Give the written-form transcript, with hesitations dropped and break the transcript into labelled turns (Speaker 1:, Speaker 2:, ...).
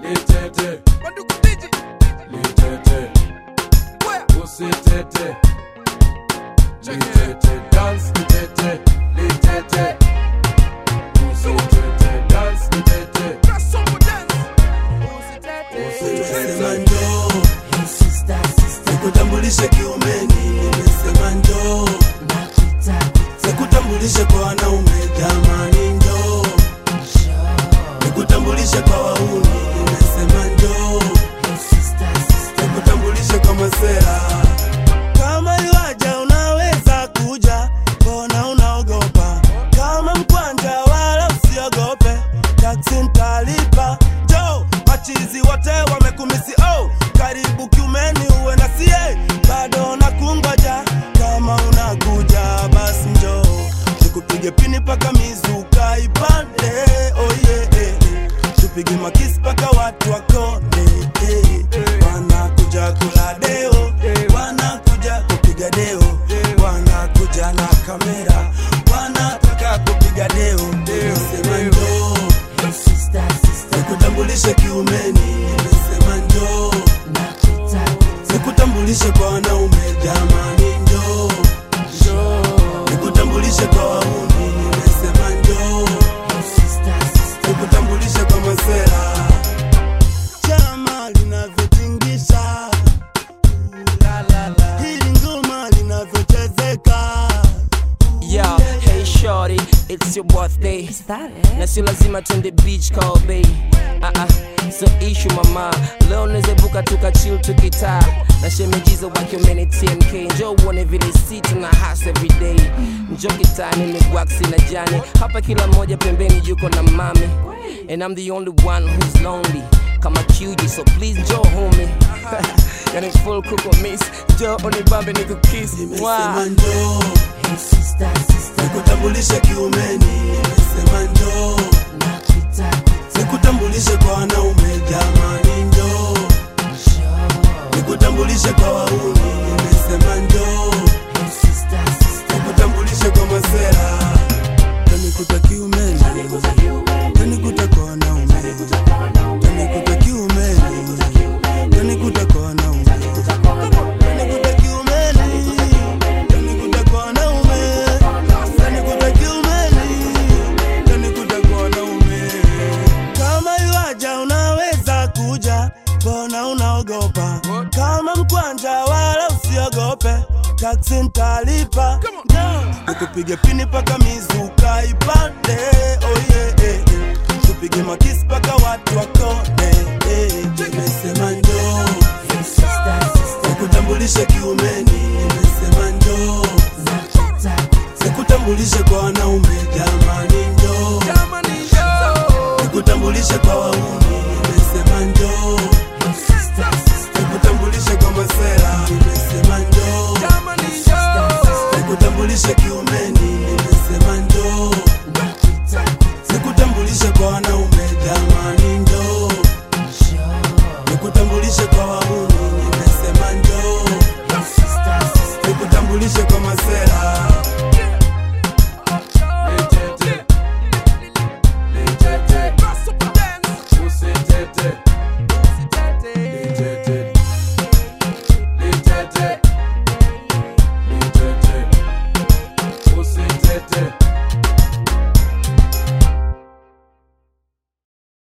Speaker 1: litete, litete, usitete, litete, dance litete, litete, usitete, dance litete,
Speaker 2: Nimesema njoo, nikutambulishe kiumeni. Nimesema njoo, nikutambulishe kwa wanaume. Jamani njoo, nikutambulishe kwa wauni. Nimesema njoo, nikutambulishe kwa masera. Kama yuaja unaweza kuja, mbona unaogopa? Kama mkwanja wala usiogope, taksi nitalipa. Njoo, machizi wote wamekumisi. Oh, karibu kiumeni uwe na sie, bado nakungoja. Kama unakuja basi njoo, nikupige pini paka mizuka ipande. Oh yeah, tupige makisi paka watu wakone. Wanakuja kula deo, wanakuja kupiga deo, wanakuja na kamera, wanataka kupiga deo. Nimesema njoo, nikutambulishe kiumeni. Nimesema njoo, nikutambulishe kwa wanaume. Jamani njoo, nikutambulishe kwa wauni. Nimesema njoo, nikutambulishe kwa masera. Chama linavyotingisha, hili ngoma linavyochezeka.
Speaker 3: Yo, hey shorty, it's your birthday.
Speaker 4: Is that it?
Speaker 3: Na si lazima twende beach call bay. So issue mama, leo nezebuka tukachill tukitaa. Na shemejizo wake umeni TMK. Njoo uone vile sit na house everyday. Njoo kitani ni waxi na jani. Hapa kila moja pembeni yuko na mami. And I'm the only one who's lonely. Kama QG, so please njoo homie. Yani full kuko miss. Njoo unibambe nikukiss.
Speaker 2: Nimesema njoo, nikutambulishe kiumeni. Nimesema njoo, nikutambulishe kwa wanaume. Jamani njoo, nikutambulishe kwa wauni. Nimesema njoo, nikutambulishe kwa masera. Tanikuta kiumeni, tanikuta kwa wanaume. Tanikuta kiumeni, tanikuta kwa wanaume. Tanikuta kiumeni, tanikuta kwa wanaume. Tanikuta kiumeni, tanikuta kwa wanaume. Kama yuaja unaweza kuja, mbona unaogopa? Kama mkwanja wala usiogope, taksi nitalipa. Nikupige pini paka mizuka ipande. Oh yeah, tupige makisi paka watu wakone. Nimesema njoo, nikutambulishe kiumeni. Nimesema njoo, nikutambulishe kwa wanaume. Jamani njoo, nikutambulishe kwa wauni. Nimesema njoo, nikutambulishe kwa masera. Nimesema njoo, nikutambulishe kiumeni.